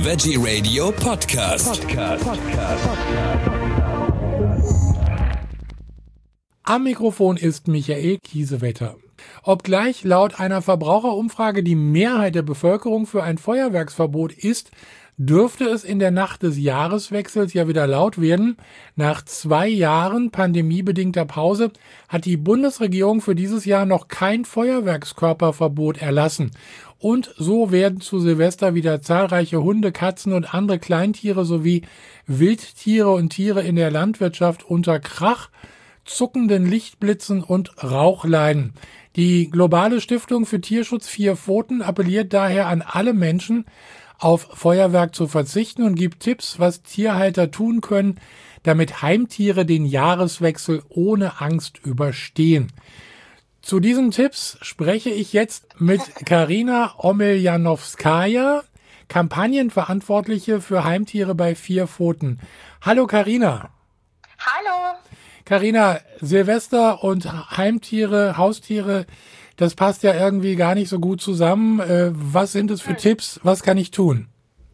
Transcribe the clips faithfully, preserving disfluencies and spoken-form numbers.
Veggie Radio Podcast. Podcast. Podcast. Am Mikrofon ist Michael Kiesewetter. Obgleich laut einer Verbraucherumfrage die Mehrheit der Bevölkerung für ein Feuerwerksverbot ist, dürfte es in der Nacht des Jahreswechsels ja wieder laut werden. Nach zwei Jahren pandemiebedingter Pause hat die Bundesregierung für dieses Jahr noch kein Feuerwerkskörperverbot erlassen. Und so werden zu Silvester wieder zahlreiche Hunde, Katzen und andere Kleintiere sowie Wildtiere und Tiere in der Landwirtschaft unter Krach, zuckenden Lichtblitzen und Rauch leiden. Die Globale Stiftung für Tierschutz Vier Pfoten appelliert daher an alle Menschen, auf Feuerwerk zu verzichten und gibt Tipps, was Tierhalter tun können, damit Heimtiere den Jahreswechsel ohne Angst überstehen. Zu diesen Tipps spreche ich jetzt mit Karina Ommeljanowskaja, Kampagnenverantwortliche für Heimtiere bei Vier Pfoten. Hallo Karina. Hallo. Karina, Silvester und Heimtiere, Haustiere, das passt ja irgendwie gar nicht so gut zusammen. Äh, was sind es für hm. Tipps? Was kann ich tun?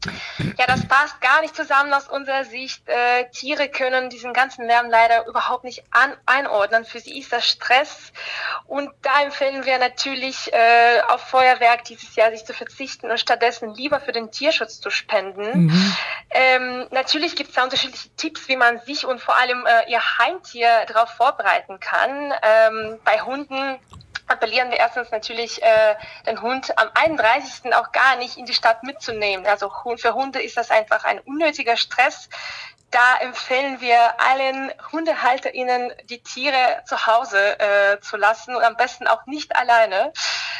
Ja, das passt gar nicht zusammen aus unserer Sicht. Äh, Tiere können diesen ganzen Lärm leider überhaupt nicht an, einordnen. Für sie ist das Stress. Und da empfehlen wir natürlich, äh, auf Feuerwerk dieses Jahr sich zu verzichten und stattdessen lieber für den Tierschutz zu spenden. Mhm. Ähm, natürlich gibt es da unterschiedliche Tipps, wie man sich und vor allem äh, ihr Heimtier darauf vorbereiten kann. Ähm, bei Hunden appellieren wir erstens natürlich, äh, den Hund am einunddreißigsten auch gar nicht in die Stadt mitzunehmen. Also für Hunde ist das einfach ein unnötiger Stress. Da empfehlen wir allen HundehalterInnen, die Tiere zu Hause äh, zu lassen und am besten auch nicht alleine.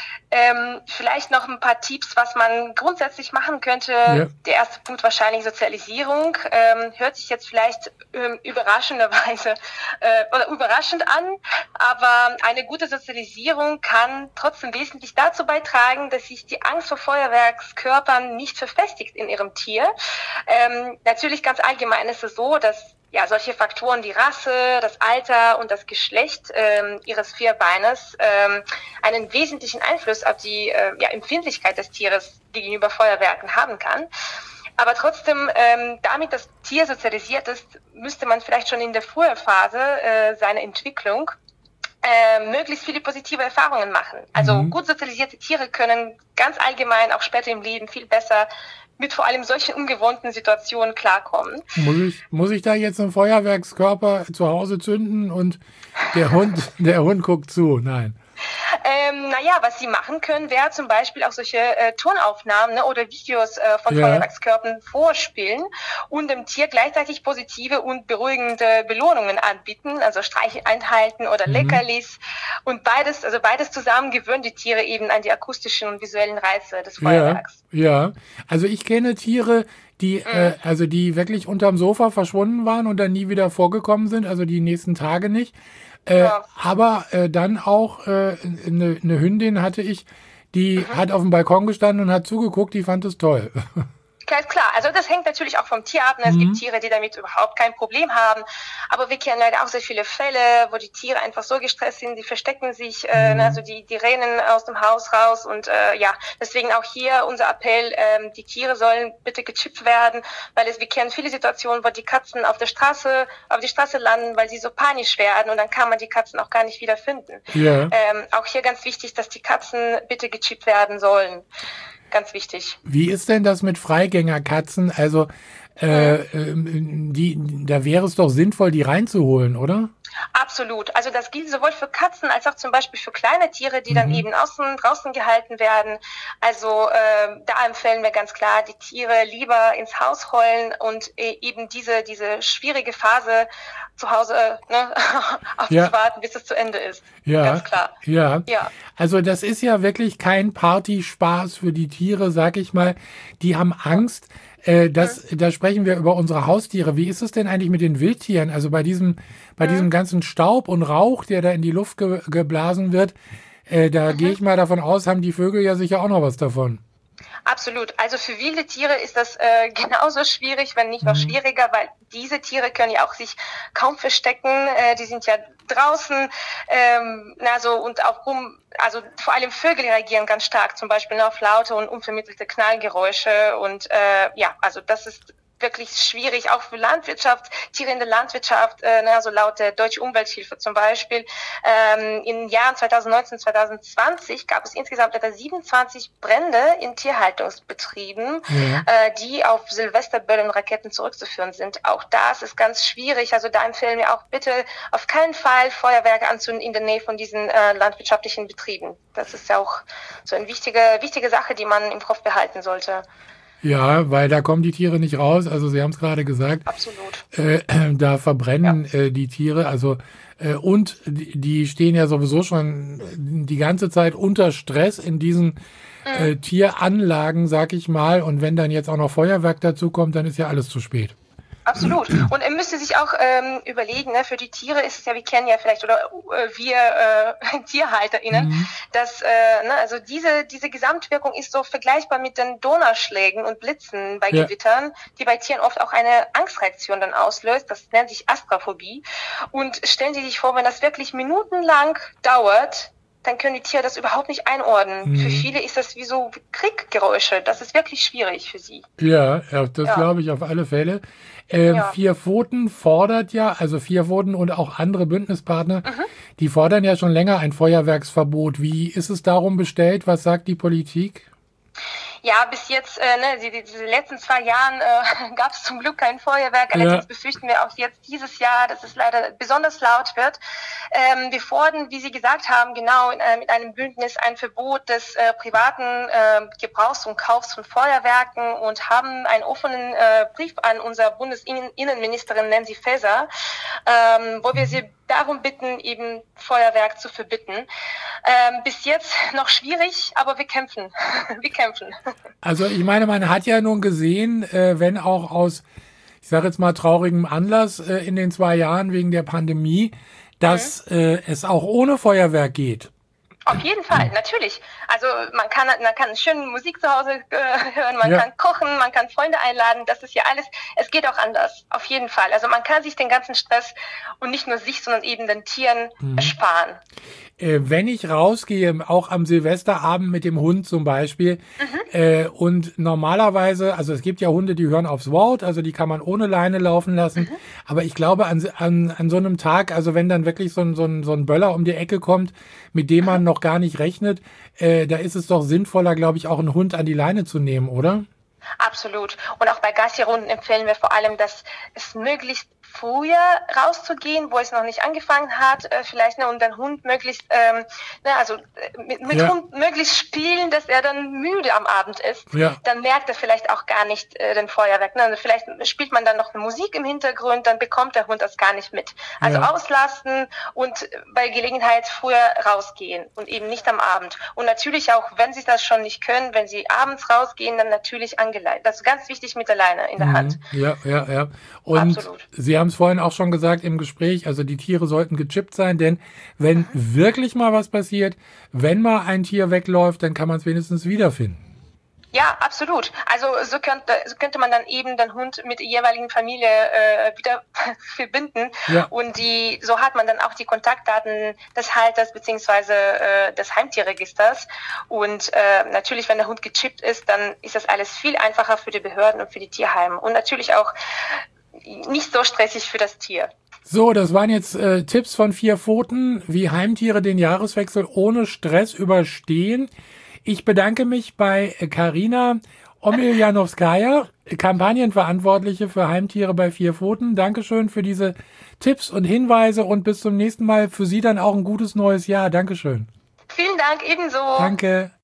Ähm, vielleicht noch ein paar Tipps, was man grundsätzlich machen könnte. Ja. Der erste Punkt wahrscheinlich Sozialisierung. Ähm, hört sich jetzt vielleicht ähm, überraschenderweise äh, oder überraschend an, aber eine gute Sozialisierung kann trotzdem wesentlich dazu beitragen, dass sich die Angst vor Feuerwerkskörpern nicht verfestigt in ihrem Tier. Ähm, natürlich ganz allgemein ist es so, dass ja, solche Faktoren wie Rasse, das Alter und das Geschlecht ähm, ihres Vierbeines ähm, einen wesentlichen Einfluss auf die äh, ja, Empfindlichkeit des Tieres gegenüber Feuerwerken haben kann. Aber trotzdem, ähm, damit das Tier sozialisiert ist, müsste man vielleicht schon in der frühen Phase äh, seiner Entwicklung äh, möglichst viele positive Erfahrungen machen. Also mhm. gut sozialisierte Tiere können ganz allgemein auch später im Leben viel besser mit vor allem solchen ungewohnten Situationen klarkommen. Muss ich, muss ich da jetzt einen Feuerwerkskörper zu Hause zünden und der Hund, der Hund guckt zu? Nein. Ähm, naja, was sie machen können, wäre zum Beispiel auch solche äh, Tonaufnahmen ne, oder Videos äh, von ja. Feuerwerkskörpern vorspielen und dem Tier gleichzeitig positive und beruhigende Belohnungen anbieten, also Streicheleinheiten oder mhm. Leckerlis. Und beides, also beides zusammen gewöhnen die Tiere eben an die akustischen und visuellen Reize des Feuerwerks. Ja, ja. Also ich kenne Tiere, die mhm. äh, also die wirklich unterm Sofa verschwunden waren und dann nie wieder vorgekommen sind, also die nächsten Tage nicht. Äh, ja. Aber äh, dann auch eine äh, ne, ne Hündin hatte ich, die mhm. hat auf dem Balkon gestanden und hat zugeguckt, die fand es toll. Klar, klar. Also das hängt natürlich auch vom Tier ab. Es mhm. gibt Tiere, die damit überhaupt kein Problem haben. Aber wir kennen leider auch sehr viele Fälle, wo die Tiere einfach so gestresst sind, die verstecken sich, mhm. äh, also die, die rennen aus dem Haus raus. Und äh, ja, deswegen auch hier unser Appell, ähm, die Tiere sollen bitte gechippt werden, weil es, wir kennen viele Situationen, wo die Katzen auf der Straße, auf die Straße landen, weil sie so panisch werden und dann kann man die Katzen auch gar nicht wieder finden. Ja. Ähm, auch hier ganz wichtig, dass die Katzen bitte gechippt werden sollen. Ganz wichtig. Wie ist denn das mit Freigängerkatzen? Also äh, äh, die, da wäre es doch sinnvoll, die reinzuholen, oder? Absolut. Also das gilt sowohl für Katzen als auch zum Beispiel für kleine Tiere, die mhm. dann eben außen, draußen gehalten werden. Also äh, da empfehlen wir ganz klar, die Tiere lieber ins Haus holen und äh, eben diese diese schwierige Phase zu Hause äh, ne, aufzuwarten, ja. bis es zu Ende ist. Ja, ganz klar. Ja. ja. Also das ist ja wirklich kein Partyspaß für die Tiere, sag ich mal. Die haben Angst. Äh, das, mhm. Da sprechen wir über unsere Haustiere. Wie ist es denn eigentlich mit den Wildtieren? Also bei diesem, bei mhm. diesem ganzen Staub und Rauch, der da in die Luft ge- geblasen wird, äh, da mhm. gehe ich mal davon aus, haben die Vögel ja sicher auch noch was davon. Absolut. Also für wilde Tiere ist das äh, genauso schwierig, wenn nicht noch Mhm. schwieriger, weil diese Tiere können ja auch sich kaum verstecken. Äh, die sind ja draußen, ähm, also und auch rum, also vor allem Vögel reagieren ganz stark, zum Beispiel auf laute und unvermittelte Knallgeräusche und äh, ja, also das ist wirklich schwierig, auch für Landwirtschaft, Tiere in der Landwirtschaft, äh, ne, also laut der Deutsche Umwelthilfe zum Beispiel. Ähm, in den Jahren zweitausendneunzehn, zweitausendzwanzig gab es insgesamt etwa siebenundzwanzig Brände in Tierhaltungsbetrieben, Ja. äh, die auf Silvesterböller und Raketen zurückzuführen sind. Auch das ist ganz schwierig. Also da empfehlen wir auch bitte auf keinen Fall Feuerwerke anzünden in der Nähe von diesen äh, landwirtschaftlichen Betrieben. Das ist ja auch so eine wichtige, wichtige Sache, die man im Kopf behalten sollte. Ja, weil da kommen die Tiere nicht raus. Also Sie haben es gerade gesagt, Absolut. äh, da verbrennen äh, die Tiere. Also äh, und die, die stehen ja sowieso schon die ganze Zeit unter Stress in diesen äh, Tieranlagen, sag ich mal. Und wenn dann jetzt auch noch Feuerwerk dazu kommt, dann ist ja alles zu spät. Absolut. Und er müsste sich auch ähm, überlegen, ne, für die Tiere ist es ja, wir kennen ja vielleicht, oder äh, wir äh, TierhalterInnen, Mhm. dass, äh, ne, also diese, diese Gesamtwirkung ist so vergleichbar mit den Donnerschlägen und Blitzen bei Ja. Gewittern, die bei Tieren oft auch eine Angstreaktion dann auslöst. Das nennt sich Astraphobie. Und stellen Sie sich vor, wenn das wirklich minutenlang dauert, dann können die Tiere das überhaupt nicht einordnen. Mhm. Für viele ist das wie so Krieggeräusche. Das ist wirklich schwierig für sie. Ja, ja, das Ja. glaube ich auf alle Fälle. Ähm, Ja. Vier Pfoten fordert ja, also Vier Pfoten und auch andere Bündnispartner, die fordern ja schon länger ein Feuerwerksverbot. Wie ist es darum bestellt? Was sagt die Politik? Ja, bis jetzt, äh, ne, die, die, diese letzten zwei Jahren äh, gab es zum Glück kein Feuerwerk. Allerdings Ja. befürchten wir auch jetzt dieses Jahr, dass es leider besonders laut wird. Ähm, wir fordern, wie Sie gesagt haben, genau in, äh, mit einem Bündnis ein Verbot des äh, privaten äh, Gebrauchs und Kaufs von Feuerwerken und haben einen offenen äh, Brief an unser Bundesinnenministerin Nancy Faeser, ähm, wo wir sie darum bitten, eben Feuerwerk zu verbieten. Ähm, bis jetzt noch schwierig, aber wir kämpfen. wir kämpfen. Also ich meine, man hat ja nun gesehen, äh, wenn auch aus, ich sage jetzt mal, traurigem Anlass äh, in den zwei Jahren wegen der Pandemie, dass äh, es auch ohne Feuerwerk geht. Auf jeden Fall, natürlich. Also man kann, man kann schön Musik zu Hause äh, hören, man Ja. kann kochen, man kann Freunde einladen, das ist ja alles, es geht auch anders, auf jeden Fall. Also man kann sich den ganzen Stress und nicht nur sich, sondern eben den Tieren ersparen. Äh, wenn ich rausgehe, auch am Silvesterabend mit dem Hund zum Beispiel, äh, und normalerweise, also es gibt ja Hunde, die hören aufs Wort, also die kann man ohne Leine laufen lassen, aber ich glaube an, an, an so einem Tag, also wenn dann wirklich so ein, so ein, so ein Böller um die Ecke kommt, mit dem man noch gar nicht rechnet, äh, da ist es doch sinnvoller, glaube ich, auch einen Hund an die Leine zu nehmen, oder? Absolut. Und auch bei Gassi-Runden empfehlen wir vor allem, dass es möglichst früher rauszugehen, wo es noch nicht angefangen hat, äh, vielleicht, ne, und den Hund möglichst, ähm, ne, also äh, mit, mit Ja. Hund möglichst spielen, dass er dann müde am Abend ist. Ja. Dann merkt er vielleicht auch gar nicht äh, den Feuerwerk. Ne? Also vielleicht spielt man dann noch eine Musik im Hintergrund, dann bekommt der Hund das gar nicht mit. Also Ja. auslasten und bei Gelegenheit früher rausgehen und eben nicht am Abend. Und natürlich auch, wenn sie das schon nicht können, wenn sie abends rausgehen, dann natürlich angeleitet. Das ist ganz wichtig mit der Leine in der Hand. Ja, ja, ja. Und Absolut. Sie haben es vorhin auch schon gesagt im Gespräch, also die Tiere sollten gechippt sein, denn wenn wirklich mal was passiert, wenn mal ein Tier wegläuft, dann kann man es wenigstens wiederfinden. Ja, absolut. Also so könnte, so könnte man dann eben den Hund mit der jeweiligen Familie äh, wieder verbinden. Ja. Und die, so hat man dann auch die Kontaktdaten des Halters beziehungsweise äh, des Heimtierregisters. Und äh, natürlich, wenn der Hund gechippt ist, dann ist das alles viel einfacher für die Behörden und für die Tierheime. Und natürlich auch nicht so stressig für das Tier. So, das waren jetzt äh, Tipps von Vier Pfoten, wie Heimtiere den Jahreswechsel ohne Stress überstehen. Ich bedanke mich bei Karina Omiljanowskaja, Kampagnenverantwortliche für Heimtiere bei Vier Pfoten. Dankeschön für diese Tipps und Hinweise und bis zum nächsten Mal. Für Sie dann auch ein gutes neues Jahr. Dankeschön. Vielen Dank, ebenso. Danke.